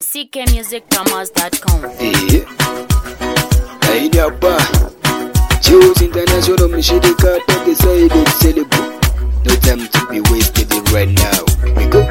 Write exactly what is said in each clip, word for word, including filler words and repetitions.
c k music promos dot com. Yeah. Aidi hapa Juice International mshirika toke side celebu. No time to be wasted right now. We go.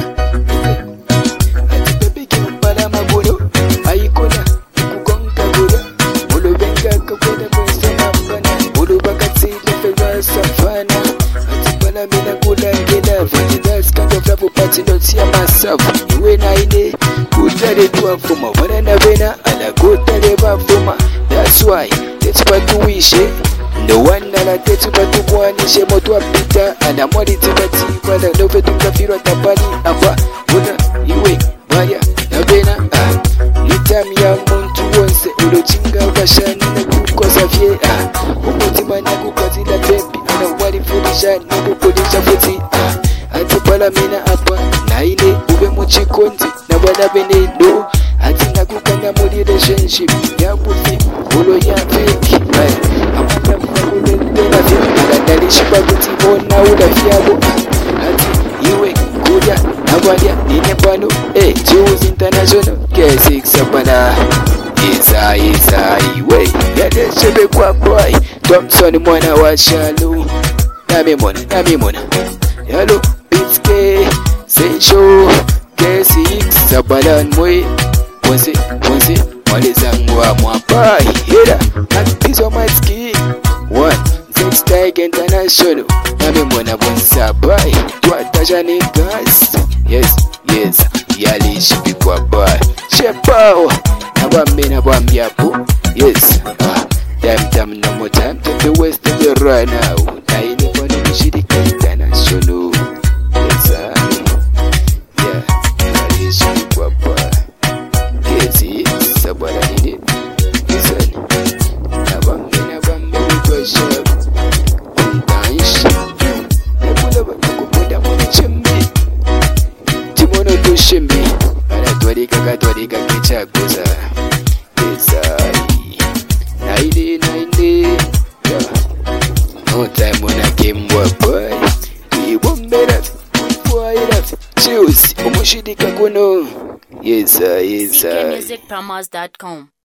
Ati baby kimpala mabuno aikona kukonka gura. Olo benga kakwenda kwesa mabana. Olo bakati lefera safana. Ati bala mina kula ngela. Vati das kind of love party not see myself. Iwe na ine kutare tuwa fuma. Wana na vena ala kutare ba fuma. That's why that's what we wish it. No one ala tetu batu mwanishe motu apita. Ana mwari tibati wala nove tukafirwa tabani. Amba una iwe maya na vena ah. Nitami ya muntu wonse ulo chinga ukashani na kukosa fye ah. Umutima na kukazila tempi. Ana wali furisha na kukodisha futi ah. Ati pala mina apa na ile ube muchikonzi na wala bene no. Ati na kukanga muri relationship ya bufi ulo ya fake amanda mfakule ndela vya alandalishi baguti bona ula fiabo ati iwe kuja na walia nine pano eh Juice International K six sabana isa isa iwe yade shebe kwa boy Thompson mwana wa Shalu nami mwana nami mwana yalo Bitske Sensho K six sabana mwe Wonse, wonse, wale zangwa mwapai Hira, akizo matski One, Zex Tag International Nami mwana bonsa bai Tuataja ni gas Yes, yes, yali shibi kwa bai Shepao, nabambi nabambi yapu Yes, ah, time time no more time to the west to the right now Na ini kwa ni mshirika international Yes, ah, yeah, yali shibi kwa bai Kezi sabara nini Listen Nabambe nabambe wikosha Kuntaishi Nebula bakukupuda mwana chembi Timono tu shembi Anatwarika katwarika kichakuza Kesai Naide naide No time wana kembwa boy Tuiwomberat Tuifuairat Juice Umushidika kuno Yes, sir, yes, sir. c k music promos dot com.